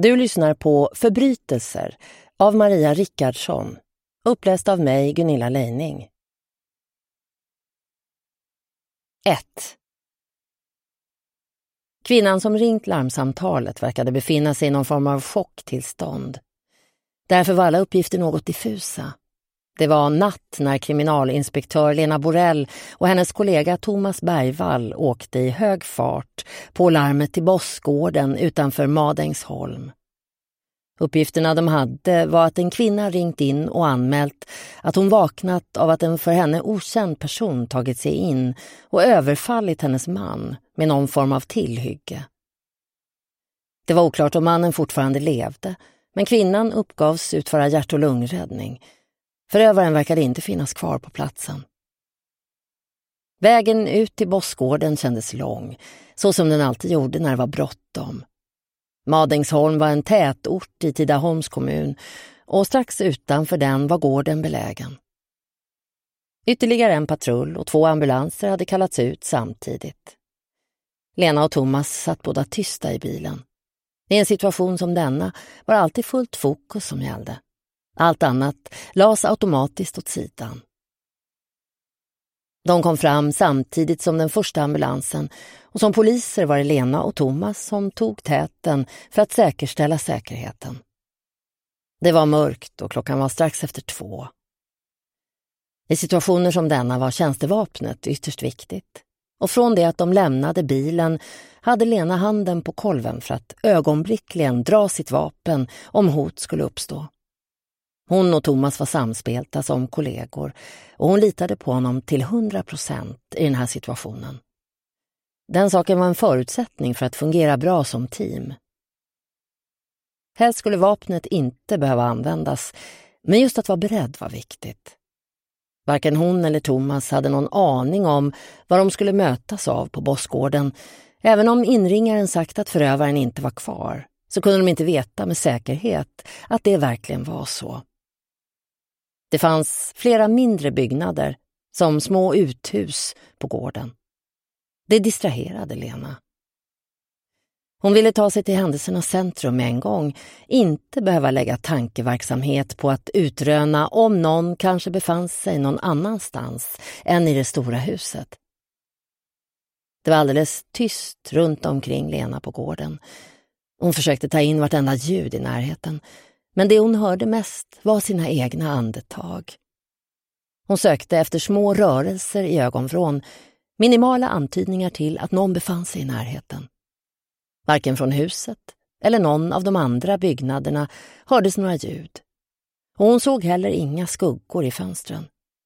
Du lyssnar på Förbrytelser av Maria Rickardsson, uppläst av mig, Gunilla Leining. 1. Kvinnan som ringt larmsamtalet verkade befinna sig i någon form av chocktillstånd. Därför var alla uppgifter något diffusa. Det var natt när kriminalinspektör Lena Borell och hennes kollega Thomas Bergvall åkte i hög fart på larmet till Bossgården utanför Madängsholm. Uppgifterna de hade var att en kvinna ringt in och anmält att hon vaknat av att en för henne okänd person tagit sig in och överfallit hennes man med någon form av tillhygge. Det var oklart om mannen fortfarande levde, men kvinnan uppgavs utföra hjärt- och lungräddning. Förövaren verkade inte finnas kvar på platsen. Vägen ut till Bossgården kändes lång, så som den alltid gjorde när det var bråttom. Madängsholm var en tätort i Tidaholms kommun och strax utanför den var gården belägen. Ytterligare en patrull och 2 ambulanser hade kallats ut samtidigt. Lena och Thomas satt båda tysta i bilen. I en situation som denna var alltid fullt fokus som gällde. Allt annat lades automatiskt åt sidan. De kom fram samtidigt som den första ambulansen och som poliser var det Lena och Thomas som tog täten för att säkerställa säkerheten. Det var mörkt och klockan var strax efter 2. I situationer som denna var tjänstevapnet ytterst viktigt. Och från det att de lämnade bilen hade Lena handen på kolven för att ögonblickligen dra sitt vapen om hot skulle uppstå. Hon och Thomas var samspelta som kollegor och hon litade på honom till 100% i den här situationen. Den saken var en förutsättning för att fungera bra som team. Helst skulle vapnet inte behöva användas, men just att vara beredd var viktigt. Varken hon eller Thomas hade någon aning om vad de skulle mötas av på Bossgården. Även om inringaren sagt att förövaren inte var kvar, så kunde de inte veta med säkerhet att det verkligen var så. Det fanns flera mindre byggnader, som små uthus på gården. Det distraherade Lena. Hon ville ta sig till händelsernas centrum med en gång, inte behöva lägga tankeverksamhet på att utröna om någon kanske befann sig någon annanstans än i det stora huset. Det var alldeles tyst runt omkring Lena på gården. Hon försökte ta in vartenda ljud i närheten, men det hon hörde mest var sina egna andetag. Hon sökte efter små rörelser i ögonvrån, minimala antydningar till att någon befann sig i närheten. Varken från huset eller någon av de andra byggnaderna hördes några ljud. Och hon såg heller inga skuggor i fönstren.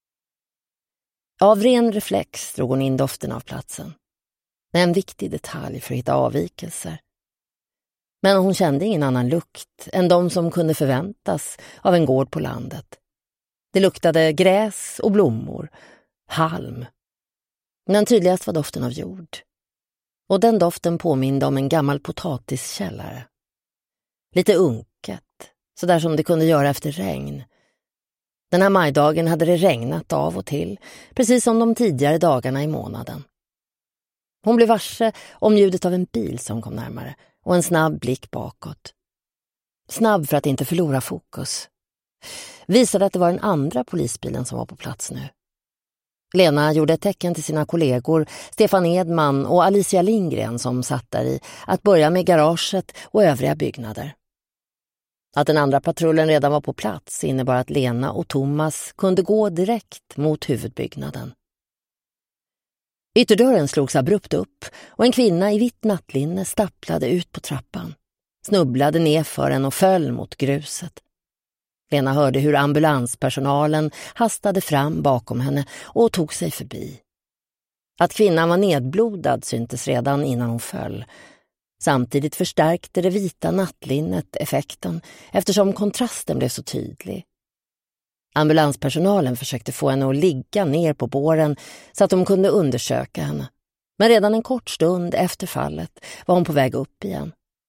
Av ren reflex drog hon in doften av platsen. En viktig detalj för att hitta avvikelser. Men hon kände ingen annan lukt än de som kunde förväntas av en gård på landet. Det luktade gräs och blommor, halm. Men tydligast var doften av jord. Och den doften påminde om en gammal potatiskällare. Lite unket, så där som det kunde göra efter regn. Den här majdagen hade det regnat av och till, precis som de tidigare dagarna i månaden. Hon blev varse om ljudet av en bil som kom närmare och en snabb blick bakåt. Snabb för att inte förlora fokus. Visade att det var den andra polisbilen som var på plats nu. Lena gjorde ett tecken till sina kollegor Stefan Edman och Alicia Lindgren som satt där i att börja med garaget och övriga byggnader. Att den andra patrullen redan var på plats innebar att Lena och Thomas kunde gå direkt mot huvudbyggnaden. Ytterdörren slogs abrupt upp och en kvinna i vitt nattlinne stapplade ut på trappan, snubblade nerför den och föll mot gruset. Lena hörde hur ambulanspersonalen hastade fram bakom henne och tog sig förbi. Att kvinnan var nedblodad syntes redan innan hon föll. Samtidigt förstärkte det vita nattlinnet effekten eftersom kontrasten blev så tydlig. Ambulanspersonalen försökte få henne att ligga ner på båren så att de kunde undersöka henne. Men redan en kort stund efter fallet var hon på väg upp igen.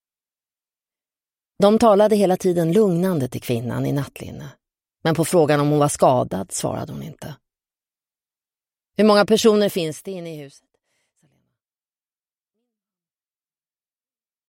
De talade hela tiden lugnande till kvinnan i nattlinne. Men på frågan om hon var skadad svarade hon inte. Hur många personer finns det inne i huset?